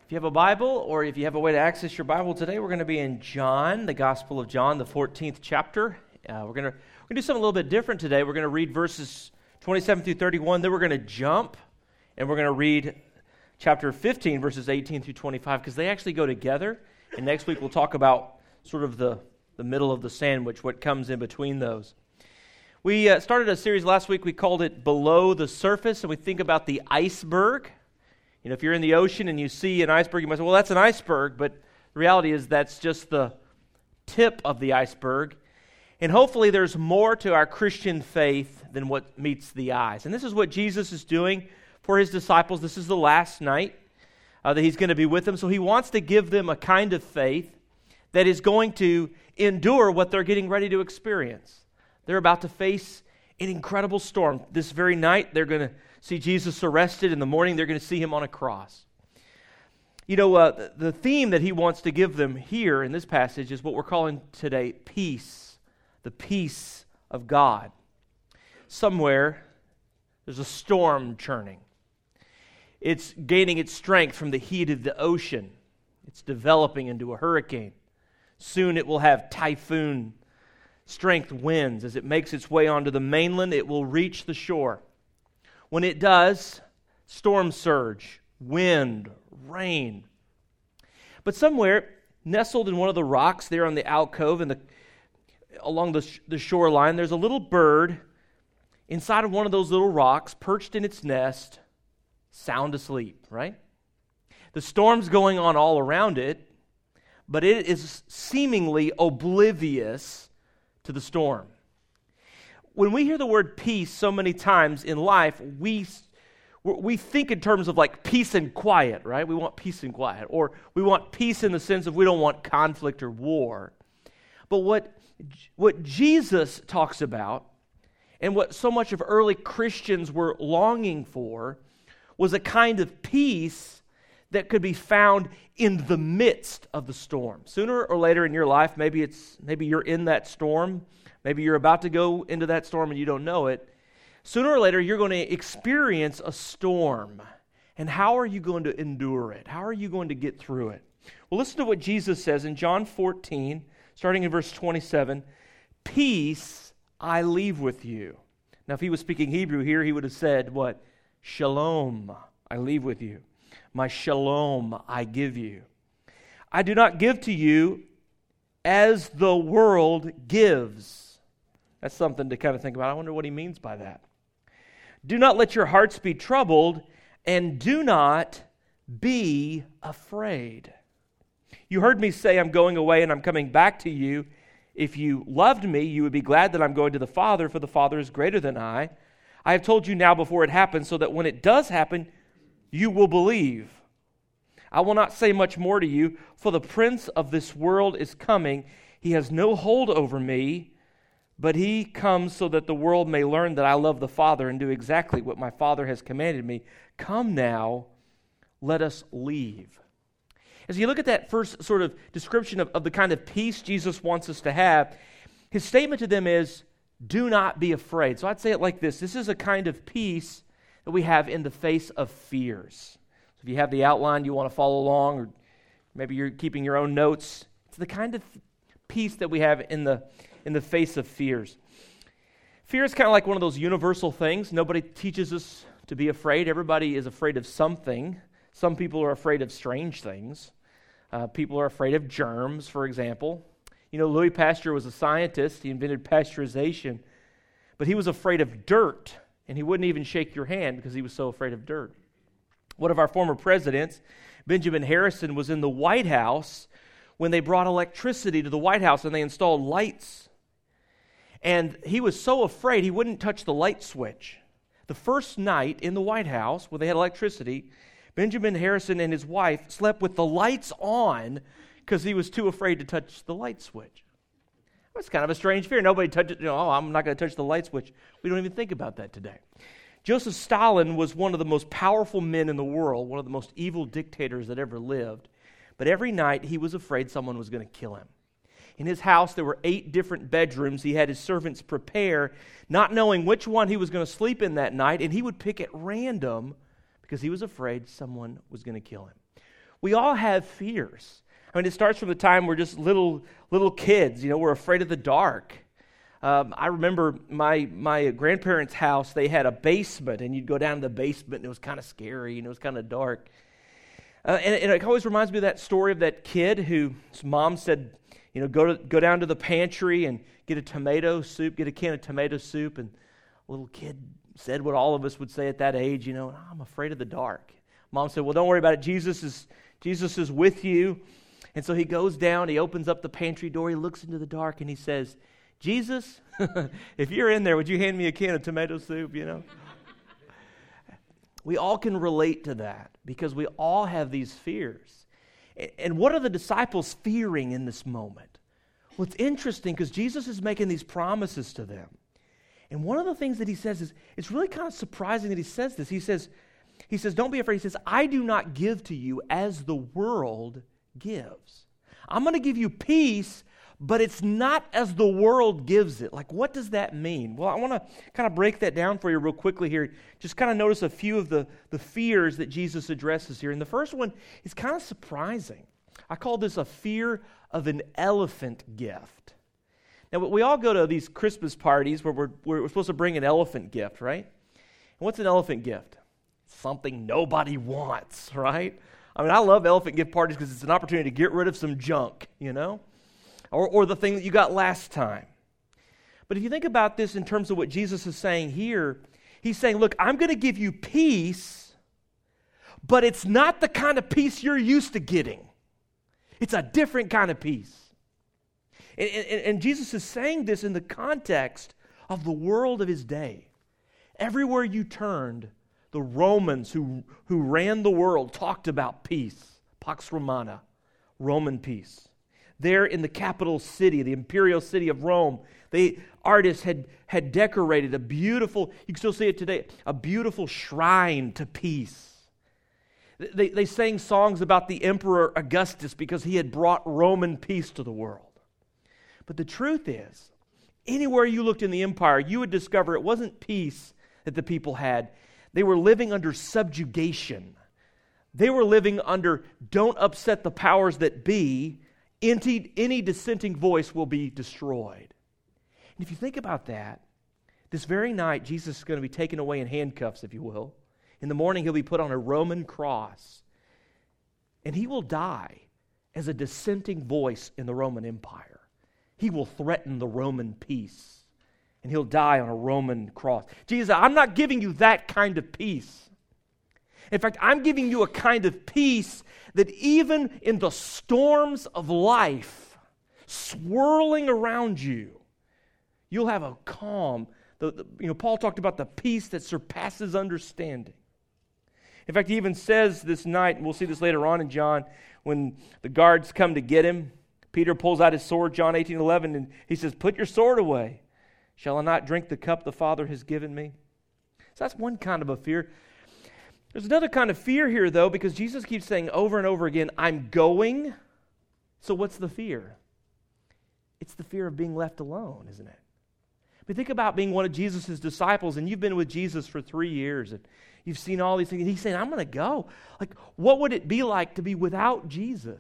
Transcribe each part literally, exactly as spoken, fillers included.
If you have a Bible or if you have a way to access your Bible today, we're going to be in John, the Gospel of John, the fourteenth chapter. Uh, we're going to we're going to do something a little bit different today. We're going to read verses twenty-seven through thirty-one. Then we're going to jump and we're going to read chapter fifteen, verses eighteen through twenty-five, because they actually go together. And next week we'll talk about sort of the, the middle of the sandwich, what comes in between those. We uh, started a series last week. We called it Below the Surface, and we think about the iceberg. You know, if you're in the ocean and you see an iceberg, you might say, well, that's an iceberg, but the reality is that's just the tip of the iceberg. And hopefully there's more to our Christian faith than what meets the eyes. And this is what Jesus is doing for his disciples. This is the last night uh, that he's going to be with them. So he wants to give them a kind of faith that is going to endure what they're getting ready to experience. They're about to face an incredible storm. This very night, they're going to see Jesus arrested. In the morning, they're going to see him on a cross. You know, uh, the theme that he wants to give them here in this passage is what we're calling today peace, the peace of God. Somewhere, there's a storm churning. It's gaining its strength from the heat of the ocean. It's developing into a hurricane. Soon it will have typhoon strength winds. As it makes its way onto the mainland, it will reach the shore. When it does, storm surge, wind, rain. But somewhere, nestled in one of the rocks there on the alcove and the, along the, sh- the shoreline, there's a little bird inside of one of those little rocks, perched in its nest, sound asleep, right? The storm's going on all around it, but it is seemingly oblivious to the storm. When we hear the word peace so many times in life, we we think in terms of like peace and quiet, right? We want peace and quiet. Or we want peace in the sense of we don't want conflict or war. But what, what Jesus talks about, and what so much of early Christians were longing for, was a kind of peace that could be found in the midst of the storm. Sooner or later in your life, maybe it's maybe you're in that storm. Maybe you're about to go into that storm and you don't know it. Sooner or later, you're going to experience a storm. And how are you going to endure it? How are you going to get through it? Well, listen to what Jesus says in John fourteen, starting in verse twenty-seven. Peace I leave with you. Now, if he was speaking Hebrew here, he would have said, what? Shalom I leave with you. My shalom I give you. I do not give to you as the world gives. That's something to kind of think about. I wonder what he means by that. Do not let your hearts be troubled, and do not be afraid. You heard me say I'm going away and I'm coming back to you. If you loved me, you would be glad that I'm going to the Father, for the Father is greater than I. I have told you now before it happens, so that when it does happen, you will believe. I will not say much more to you, for the prince of this world is coming. He has no hold over me, but he comes so that the world may learn that I love the Father and do exactly what my Father has commanded me. Come now, let us leave. As you look at that first sort of description of, of the kind of peace Jesus wants us to have, his statement to them is, do not be afraid. So I'd say it like this. This is a kind of peace that we have in the face of fears. So if you have the outline, you want to follow along, or maybe you're keeping your own notes, it's the kind of peace that we have in the in the face of fears. Fear is kind of like one of those universal things. Nobody teaches us to be afraid. Everybody is afraid of something. Some people are afraid of strange things. Uh, people are afraid of germs, for example. You know, Louis Pasteur was a scientist. He invented pasteurization. But he was afraid of dirt, and he wouldn't even shake your hand because he was so afraid of dirt. One of our former presidents, Benjamin Harrison, was in the White House when they brought electricity to the White House and they installed lights. And he was so afraid he wouldn't touch the light switch. The first night in the White House where they had electricity, Benjamin Harrison and his wife slept with the lights on because he was too afraid to touch the light switch. That's kind of a strange fear. Nobody touches, you know, oh, I'm not going to touch the light switch. We don't even think about that today. Joseph Stalin was one of the most powerful men in the world, one of the most evil dictators that ever lived. But every night he was afraid someone was going to kill him. In his house, there were eight different bedrooms. He had his servants prepare, not knowing which one he was going to sleep in that night, and he would pick at random because he was afraid someone was going to kill him. We all have fears. I mean, it starts from the time we're just little little kids. You know, we're afraid of the dark. Um, I remember my my grandparents' house, they had a basement, and you'd go down to the basement, and it was kind of scary, and it was kind of dark. Uh, and, and it always reminds me of that story of that kid whose mom said, you know, go to go down to the pantry and get a tomato soup, get a can of tomato soup, and a little kid said what all of us would say at that age, you know, I'm afraid of the dark. Mom said, well, don't worry about it. Jesus is Jesus is with you. And so he goes down, he opens up the pantry door, he looks into the dark, and he says, Jesus, if you're in there, would you hand me a can of tomato soup, you know? We all can relate to that because we all have these fears. And what are the disciples fearing in this moment? Well, it's interesting because Jesus is making these promises to them. And one of the things that he says is, it's really kind of surprising that he says this. He says, he says, don't be afraid. He says, I do not give to you as the world gives. I'm going to give you peace, but it's not as the world gives it. Like, what does that mean? Well, I want to kind of break that down for you real quickly here. Just kind of notice a few of the, the fears that Jesus addresses here. And the first one is kind of surprising. I call this a fear of an elephant gift. Now, we all go to these Christmas parties where we're, we're supposed to bring an elephant gift, right? And what's an elephant gift? Something nobody wants, right? I mean, I love elephant gift parties because it's an opportunity to get rid of some junk, you know? Or, or the thing that you got last time. But if you think about this in terms of what Jesus is saying here, he's saying, look, I'm going to give you peace, but it's not the kind of peace you're used to getting. It's a different kind of peace. And, and, and Jesus is saying this in the context of the world of his day. Everywhere you turned, the Romans who, who ran the world talked about peace, Pax Romana, Roman peace. There in the capital city, the imperial city of Rome, the artists had, had decorated a beautiful, you can still see it today, a beautiful shrine to peace. They, they sang songs about the Emperor Augustus because he had brought Roman peace to the world. But the truth is, anywhere you looked in the empire, you would discover it wasn't peace that the people had. They were living under subjugation. They were living under, don't upset the powers that be, any, any dissenting voice will be destroyed. And if you think about that, this very night, Jesus is going to be taken away in handcuffs, if you will. In the morning, he'll be put on a Roman cross. And he will die as a dissenting voice in the Roman Empire. He will threaten the Roman peace. And he'll die on a Roman cross. Jesus, I'm not giving you that kind of peace. In fact, I'm giving you a kind of peace that even in the storms of life swirling around you, you'll have a calm. The, the, you know, Paul talked about the peace that surpasses understanding. In fact, he even says this night, and we'll see this later on in John, when the guards come to get him, Peter pulls out his sword, John eighteen eleven, and he says, put your sword away. Shall I not drink the cup the Father has given me? So that's one kind of a fear. There's another kind of fear here, though, because Jesus keeps saying over and over again, I'm going. So what's the fear? It's the fear of being left alone, isn't it? But think about being one of Jesus' disciples, and you've been with Jesus for three years, and you've seen all these things, and he's saying, I'm going to go. Like, what would it be like to be without Jesus?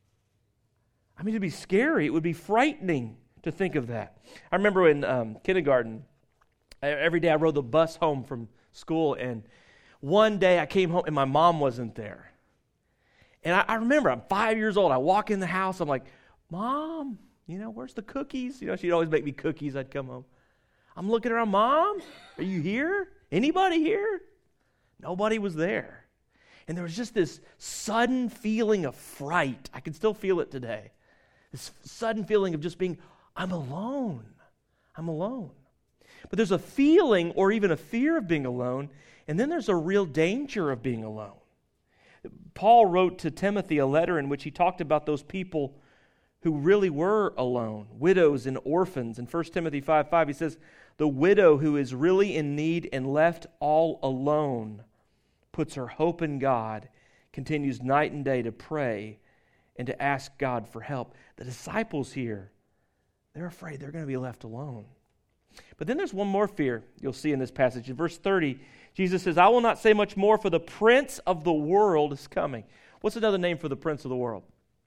I mean, it'd be scary. It would be frightening to think of that. I remember in um, kindergarten, every day I rode the bus home from school, and one day I came home and my mom wasn't there. And I, I remember I'm five years old. I walk in the house. I'm like, Mom, you know, where's the cookies? You know, she'd always make me cookies. I'd come home. I'm looking around, Mom, are you here? Anybody here? Nobody was there. And there was just this sudden feeling of fright. I can still feel it today. This sudden feeling of just being, I'm alone. I'm alone. But there's a feeling or even a fear of being alone, and then there's a real danger of being alone. Paul wrote to Timothy a letter in which he talked about those people who really were alone, widows and orphans. In First Timothy five five, he says, the widow who is really in need and left all alone puts her hope in God, continues night and day to pray and to ask God for help. The disciples here, they're afraid they're going to be left alone. But then there's one more fear you'll see in this passage. In verse thirty, Jesus says, I will not say much more, for the prince of the world is coming. What's another name for the prince of the world?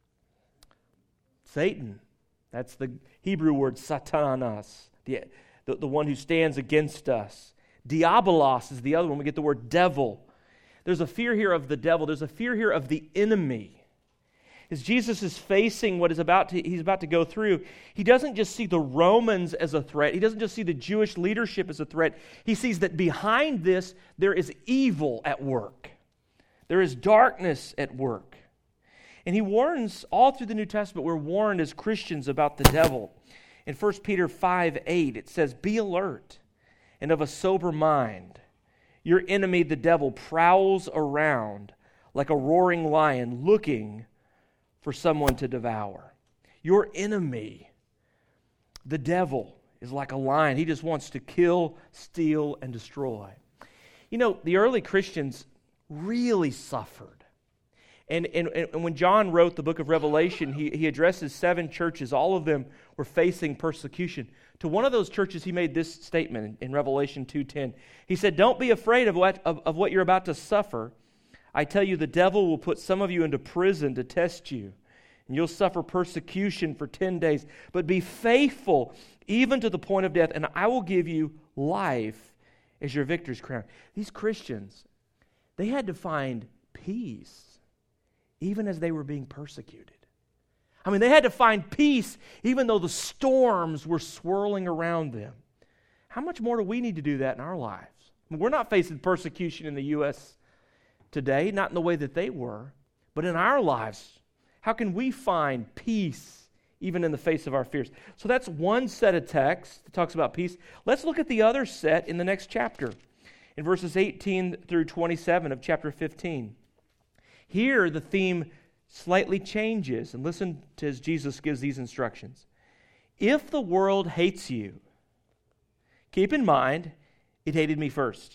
Satan. That's the Hebrew word satanas, the, the, the one who stands against us. Diabolos is the other one. We get the word devil. There's a fear here of the devil. There's a fear here of the enemy. As Jesus is facing what is about to, he's about to go through, he doesn't just see the Romans as a threat. He doesn't just see the Jewish leadership as a threat. He sees that behind this, there is evil at work. There is darkness at work. And he warns, all through the New Testament, we're warned as Christians about the devil. In First Peter five eight, it says, "Be alert and of a sober mind. Your enemy, the devil, prowls around like a roaring lion looking for someone to devour." Your enemy, the devil, is like a lion. He just wants to kill, steal, and destroy. You know, the early Christians really suffered. And, and, and when John wrote the book of Revelation, he, he addresses seven churches. All of them were facing persecution. To one of those churches, he made this statement in, in Revelation two ten. He said, "Don't be afraid of what, of, of what you're about to suffer. I tell you, the devil will put some of you into prison to test you, and you'll suffer persecution for ten days. But be faithful even to the point of death, and I will give you life as your victor's crown." These Christians, they had to find peace even as they were being persecuted. I mean, they had to find peace even though the storms were swirling around them. How much more do we need to do that in our lives? I mean, we're not facing persecution in the U S today, not in the way that they were, but in our lives, how can we find peace even in the face of our fears? So that's one set of texts that talks about peace. Let's look at the other set in the next chapter, in verses eighteen through twenty-seven of chapter fifteen. Here, the theme slightly changes, and listen to as Jesus gives these instructions. "If the world hates you, keep in mind it hated me first.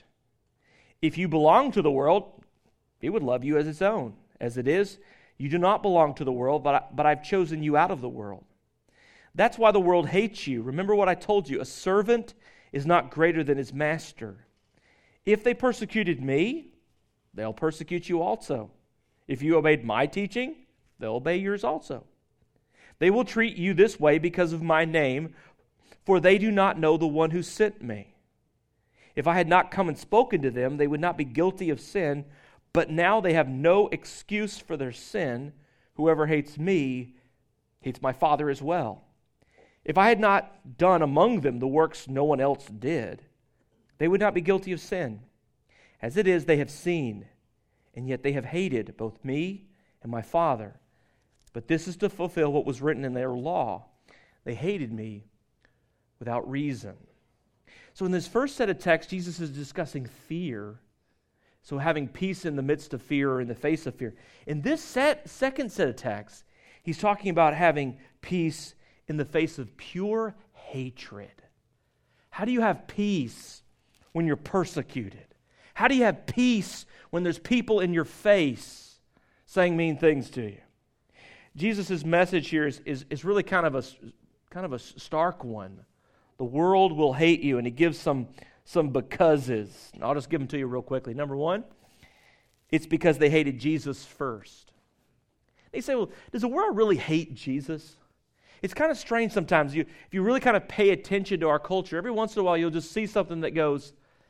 If you belong to the world, it would love you as its own. As it is, you do not belong to the world, but, I, but I've chosen you out of the world. That's why the world hates you. Remember what I told you, a servant is not greater than his master. If they persecuted me, they'll persecute you also. If you obeyed my teaching, they'll obey yours also. They will treat you this way because of my name, for they do not know the one who sent me. If I had not come and spoken to them, they would not be guilty of sin, but now they have no excuse for their sin. Whoever hates me hates my Father as well. If I had not done among them the works no one else did, they would not be guilty of sin. As it is, they have seen, and yet they have hated both me and my Father. But this is to fulfill what was written in their law. They hated me without reason." So in this first set of texts, Jesus is discussing fear. So having peace in the midst of fear or in the face of fear. In this set, second set of texts, he's talking about having peace in the face of pure hatred. How do you have peace when you're persecuted? How do you have peace when there's people in your face saying mean things to you? Jesus' message here is, is, is really kind of a kind of a stark one. The world will hate you, and he gives some, some becauses. I'll just give them to you real quickly. Number one, it's because they hated Jesus first. They say, well, does the world really hate Jesus? It's kind of strange sometimes. You, if you really kind of pay attention to our culture, every once in a while you'll just see something that goes,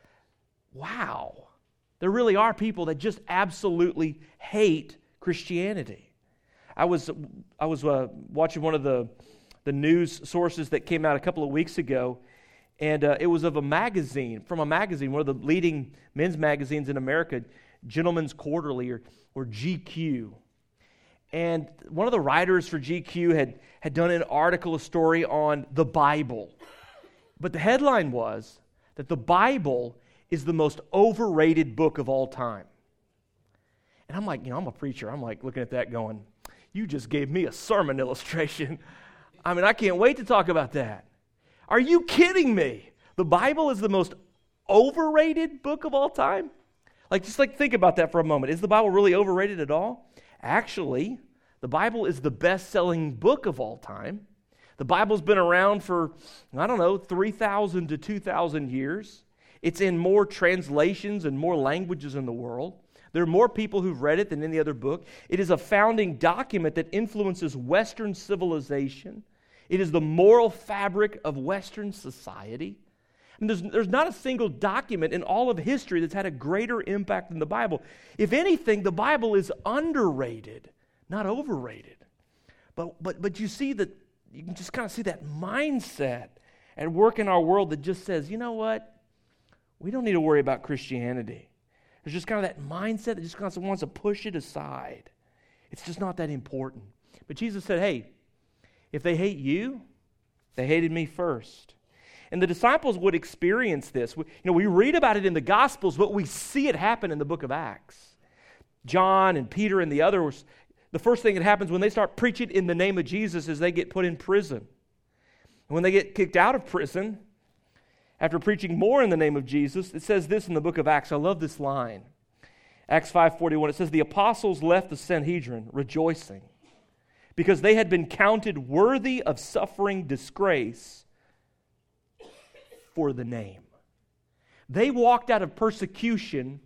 wow, there really are people that just absolutely hate Christianity. I was I was uh, watching one of the, the news sources that came out a couple of weeks ago, and uh, it was of a magazine, from a magazine, one of the leading men's magazines in America, Gentleman's Quarterly, or, or G Q. And one of the writers for G Q had, had done an article, a story on the Bible. But the headline was that the Bible is the most overrated book of all time. And I'm like, you know, I'm a preacher. I'm like looking at that going, you just gave me a sermon illustration. I mean, I can't wait to talk about that. Are you kidding me? The Bible is the most overrated book of all time? Like, just like think about that for a moment. Is the Bible really overrated at all? Actually, the Bible is the best-selling book of all time. The Bible's been around for, I don't know, three thousand to two thousand years. It's in more translations and more languages in the world. There are more people who've read it than any other book. It is a founding document that influences Western civilization. It is the moral fabric of Western society. And there's, there's not a single document in all of history that's had a greater impact than the Bible. If anything, the Bible is underrated, not overrated. But but but you see that, you can just kind of see that mindset at work in our world that just says, you know what? We don't need to worry about Christianity. There's just kind of that mindset that just kind of wants to push it aside. It's just not that important. But Jesus said, hey, if they hate you, they hated me first. And the disciples would experience this. We, you know, we read about it in the Gospels, but we see it happen in the book of Acts. John and Peter and the others, the first thing that happens when they start preaching in the name of Jesus is they get put in prison. And when they get kicked out of prison, after preaching more in the name of Jesus, it says this in the book of Acts. I love this line. Acts five forty-one, it says, the apostles left the Sanhedrin rejoicing because they had been counted worthy of suffering disgrace for the name. They walked out of persecution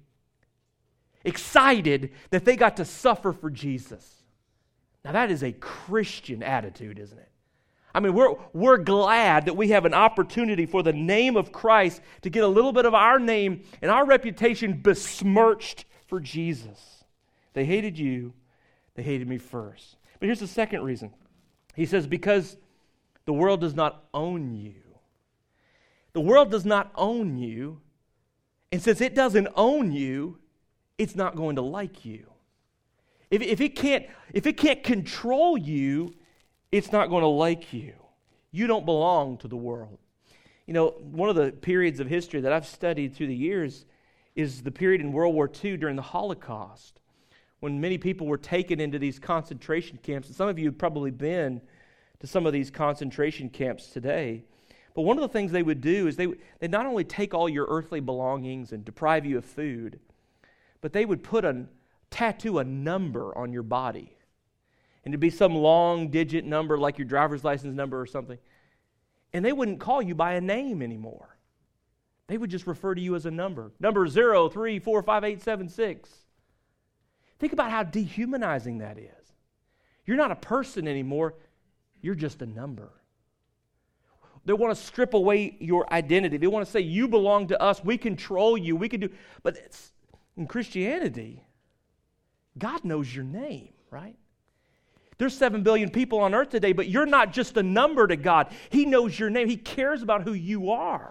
excited that they got to suffer for Jesus. Now that is a Christian attitude, isn't it? I mean, we're, we're glad that we have an opportunity for the name of Christ to get a little bit of our name and our reputation besmirched for Jesus. They hated you, they hated me first. But here's the second reason. He says, because the world does not own you. The world does not own you, and since it doesn't own you, it's not going to like you. If, if it can't, if it can't control you, it's not going to like you. You don't belong to the world. You know, one of the periods of history that I've studied through the years is the period in World War Two during the Holocaust, when many people were taken into these concentration camps. And some of you have probably been to some of these concentration camps today. But one of the things they would do is they they'd not only take all your earthly belongings and deprive you of food, but they would put a tattoo a number on your body. And it'd be some long digit number like your driver's license number or something. And they wouldn't call you by a name anymore. They would just refer to you as a number. Number zero, three, four, five, eight, seven, six. Think about how dehumanizing that is. You're not a person anymore. You're just a number. They want to strip away your identity. They want to say, you belong to us. We control you. We can do. But it's, in Christianity, God knows your name, right? There's seven billion people on earth today, but you're not just a number to God. He knows your name. He cares about who you are.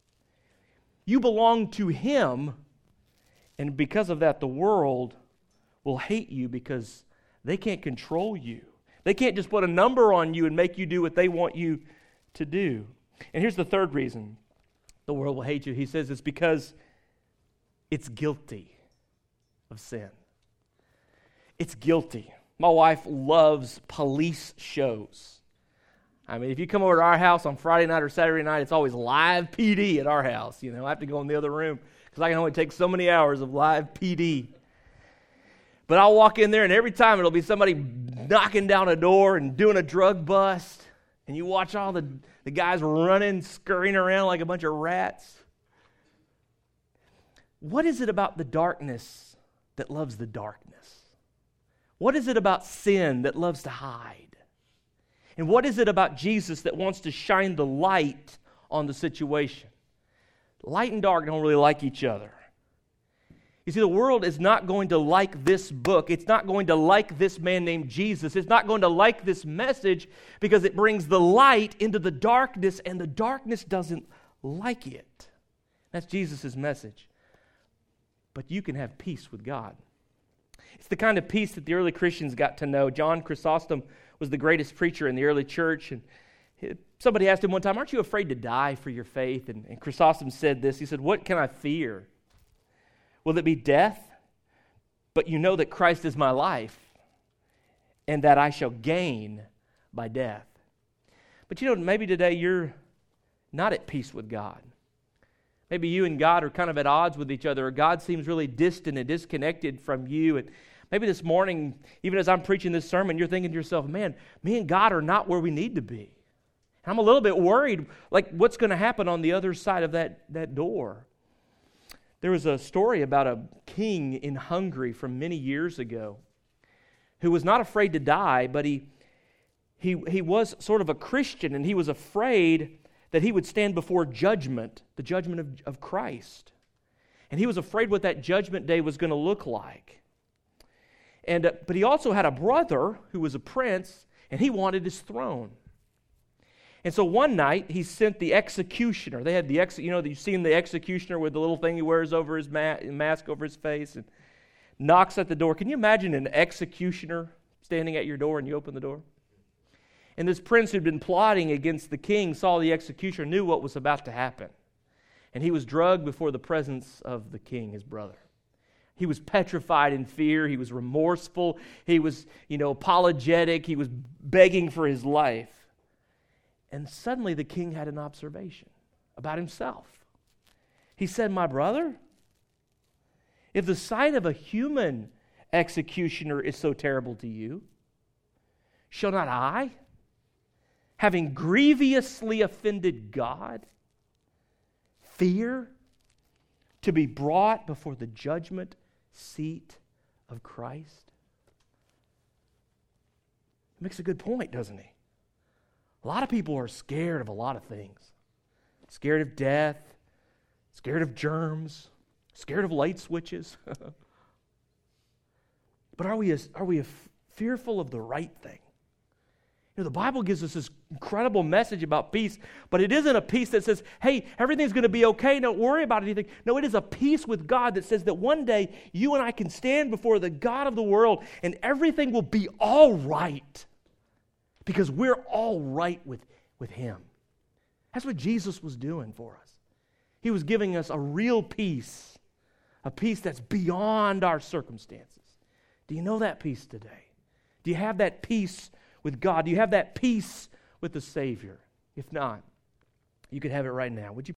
You belong to Him, and because of that, the world will hate you because they can't control you. They can't just put a number on you and make you do what they want you to do. And here's the third reason the world will hate you. He says it's because it's guilty of sin. It's guilty. My wife loves police shows. I mean, if you come over to our house on Friday night or Saturday night, it's always live P D at our house. You know, I have to go in the other room because I can only take so many hours of live P D. But I'll walk in there, and every time it'll be somebody knocking down a door and doing a drug bust, and you watch all the, the guys running, scurrying around like a bunch of rats. What is it about the darkness that loves the darkness? What is it about sin that loves to hide? And what is it about Jesus that wants to shine the light on the situation? Light and dark don't really like each other. You see, the world is not going to like this book. It's not going to like this man named Jesus. It's not going to like this message because it brings the light into the darkness, and the darkness doesn't like it. That's Jesus' message. But you can have peace with God. It's the kind of peace that the early Christians got to know. John Chrysostom was the greatest preacher in the early church, and somebody asked him one time, aren't you afraid to die for your faith? And, and Chrysostom said this. He said, what can I fear? Will it be death? But you know that Christ is my life, and that I shall gain by death. But you know, maybe today you're not at peace with God. Maybe you and God are kind of at odds with each other, or God seems really distant and disconnected from you. And maybe this morning, even as I'm preaching this sermon, you're thinking to yourself, man, me and God are not where we need to be. And I'm a little bit worried, like what's going to happen on the other side of that, that door. There was a story about a king in Hungary from many years ago who was not afraid to die, but he, he, he was sort of a Christian, and he was afraid that he would stand before judgment, the judgment of, of Christ. And he was afraid what that judgment day was going to look like. And uh, but he also had a brother who was a prince, and he wanted his throne. And so one night, he sent the executioner. They had the, ex, you know, you've seen the executioner with the little thing he wears over his ma- mask over his face, and knocks at the door. Can you imagine an executioner standing at your door and you open the door? And this prince who'd been plotting against the king saw the executioner, knew what was about to happen. And he was drugged before the presence of the king, his brother. He was petrified in fear. He was remorseful. He was, you know, apologetic. He was begging for his life. And suddenly the king had an observation about himself. He said, "My brother, if the sight of a human executioner is so terrible to you, shall not I, having grievously offended God, fear to be brought before the judgment seat of Christ?" He makes a good point, doesn't he? A lot of people are scared of a lot of things. Scared of death, scared of germs, scared of light switches. But are we, are we fearful of the right thing? You know, the Bible gives us this incredible message about peace, but it isn't a peace that says, hey, everything's going to be okay, don't worry about anything. No, it is a peace with God that says that one day you and I can stand before the God of the world and everything will be all right. Because we're all right with, with Him. That's what Jesus was doing for us. He was giving us a real peace, a peace that's beyond our circumstances. Do you know that peace today? Do you have that peace with God? Do you have that peace with the Savior? If not, you could have it right now. Would you